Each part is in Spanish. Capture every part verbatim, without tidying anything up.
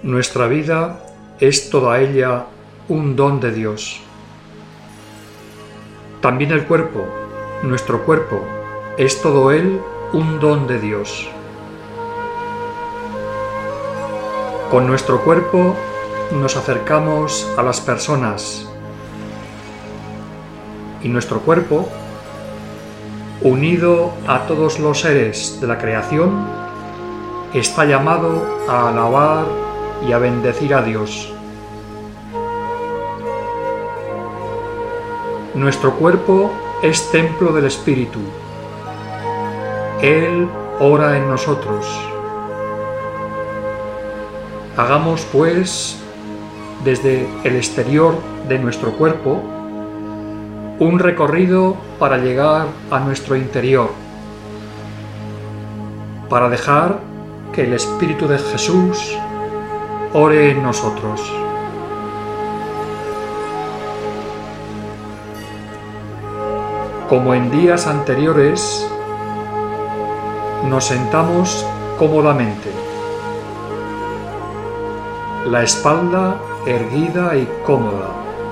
Nuestra vida es toda ella un don de Dios. También el cuerpo, nuestro cuerpo, es todo él un don de Dios. Con nuestro cuerpo nos acercamos a las personas y nuestro cuerpo, unido a todos los seres de la creación, está llamado a alabar y a bendecir a Dios. Nuestro cuerpo es templo del Espíritu. Él ora en nosotros. Hagamos, pues, desde el exterior de nuestro cuerpo, un recorrido para llegar a nuestro interior, para dejar que el Espíritu de Jesús ore en nosotros. Como en días anteriores, nos sentamos cómodamente, la espalda erguida y cómoda.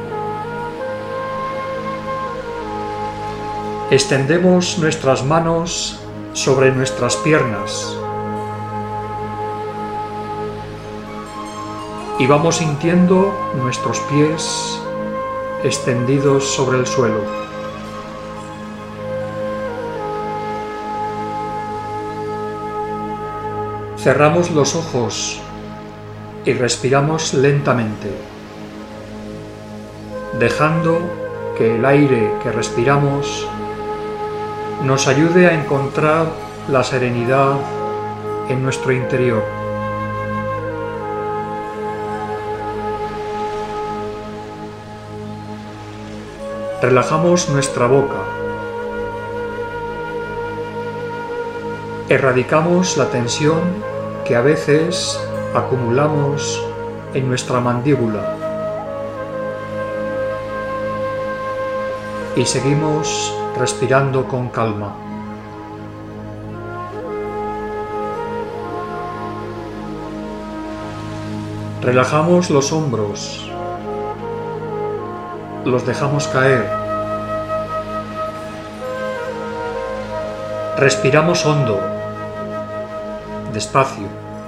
Extendemos nuestras manos sobre nuestras piernas y vamos sintiendo nuestros pies extendidos sobre el suelo. Cerramos los ojos y respiramos lentamente, dejando que el aire que respiramos nos ayude a encontrar la serenidad en nuestro interior. Relajamos nuestra boca. Erradicamos la tensión que a veces acumulamos en nuestra mandíbula. Y seguimos respirando con calma. Relajamos los hombros. Los dejamos caer. Respiramos hondo, despacio.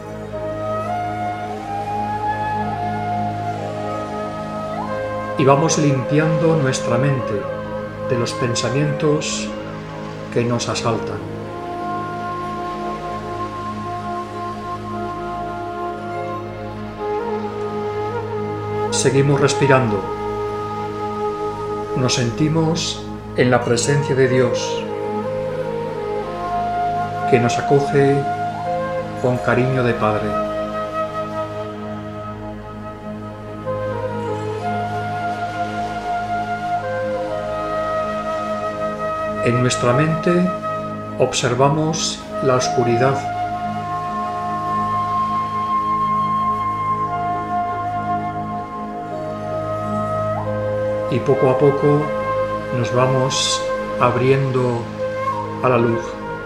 Y vamos limpiando nuestra mente de los pensamientos que nos asaltan. Seguimos respirando. Nos sentimos en la presencia de Dios, que nos acoge con cariño de Padre. En nuestra mente observamos la oscuridad. Y poco a poco nos vamos abriendo a la luz.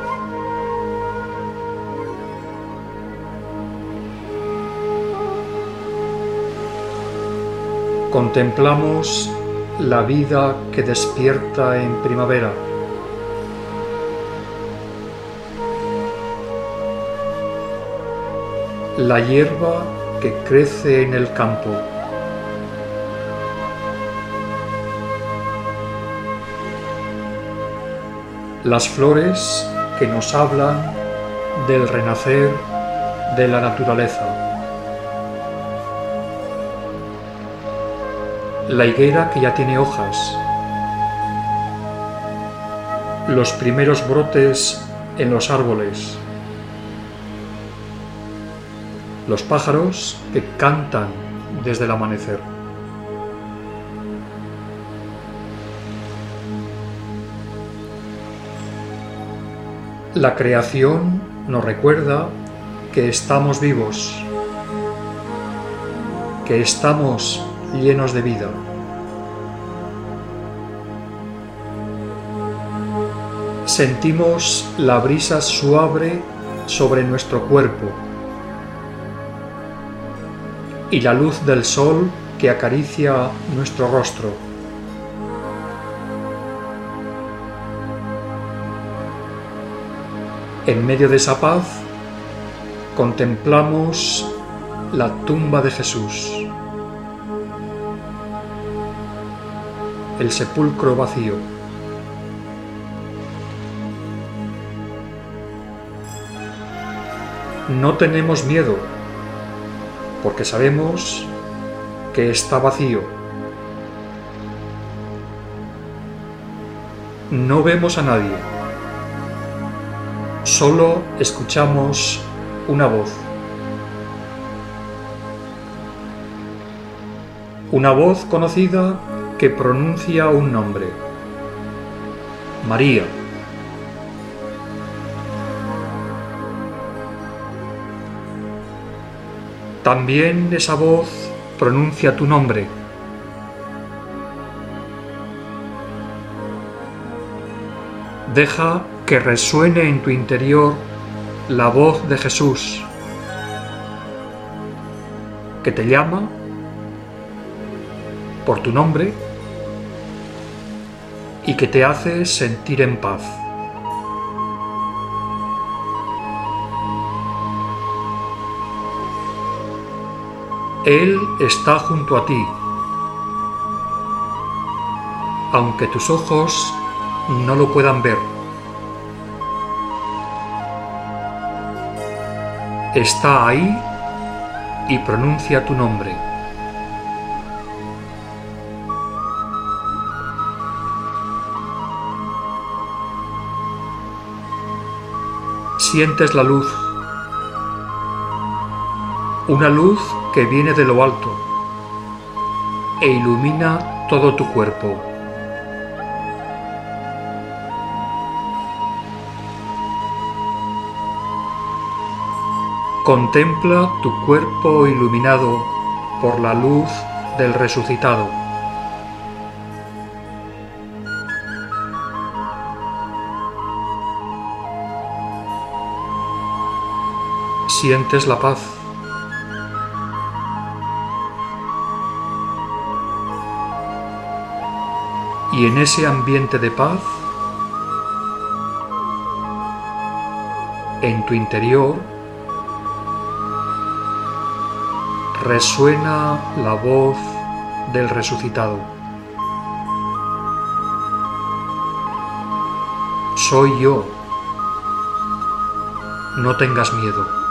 Contemplamos la vida que despierta en primavera. La hierba que crece en el campo. Las flores que nos hablan del renacer de la naturaleza. La higuera que ya tiene hojas. Los primeros brotes en los árboles. Los pájaros que cantan desde el amanecer. La creación nos recuerda que estamos vivos, que estamos llenos de vida. Sentimos la brisa suave sobre nuestro cuerpo. y la luz del sol que acaricia nuestro rostro. En medio de esa paz, contemplamos la tumba de Jesús, el sepulcro vacío. No tenemos miedo, porque sabemos que está vacío. No vemos a nadie, solo escuchamos una voz. Una voz conocida que pronuncia un nombre: María. También esa voz pronuncia tu nombre. Deja que resuene en tu interior la voz de Jesús, que te llama por tu nombre y que te hace sentir en paz. Él está junto a ti, aunque tus ojos no lo puedan ver. Está ahí y pronuncia tu nombre. Sientes la luz, una luz que viene de lo alto e ilumina todo tu cuerpo. Contempla tu cuerpo iluminado por la luz del resucitado. Sientes la paz. Y en ese ambiente de paz, en tu interior, resuena la voz del resucitado. Soy yo. No tengas miedo.